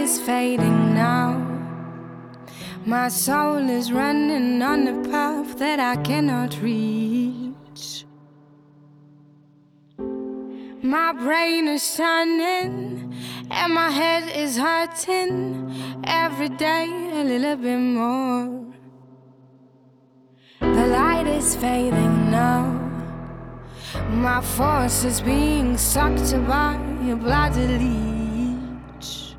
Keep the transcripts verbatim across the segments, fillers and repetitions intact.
is fading now. My soul is running on a path that I cannot reach. My brain is turning and my head is hurting every day a little bit more. The light is fading now. My force is being sucked by a bloody leech.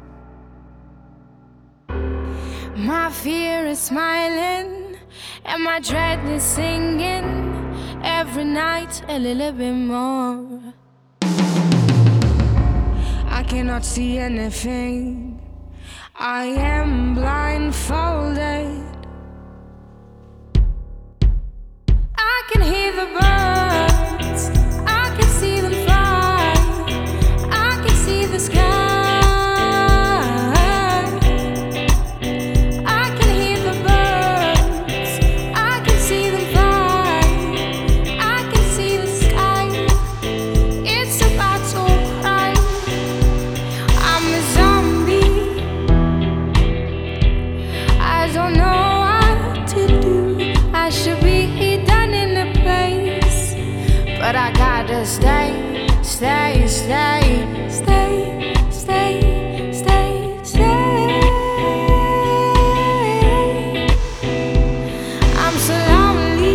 My fear is smiling and my dread is singing every night a little bit more. I cannot see anything. I am blindfolded. I can hear the birds. I can see them fly. I can see the sky. I can hear the birds. I can see them fly. I can see the sky. It's about to cry. I'm a zombie. I don't know what to do. I should be done in a place, but I gotta stay, stay, stay, stay, stay, stay, stay. I'm so lonely.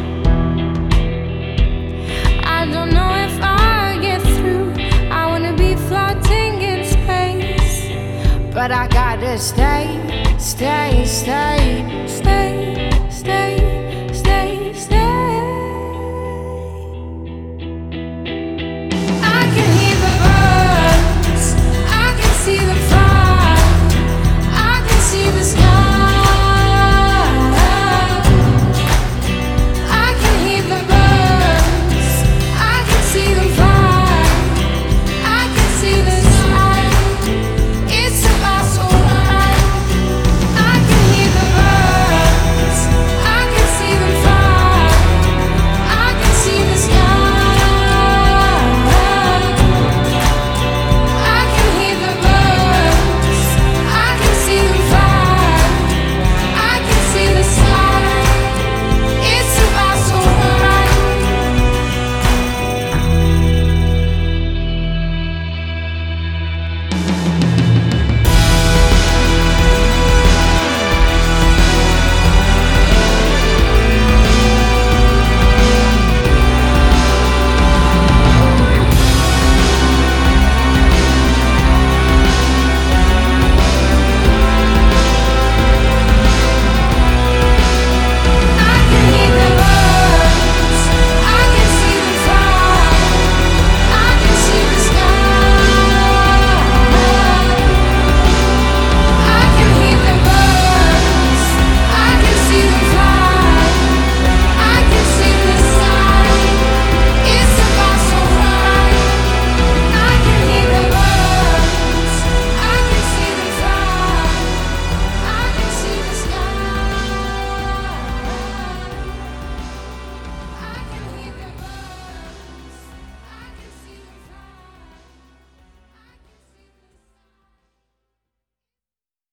I don't know if I'll get through. I wanna be floating in space, but I gotta stay, stay, stay, stay, stay.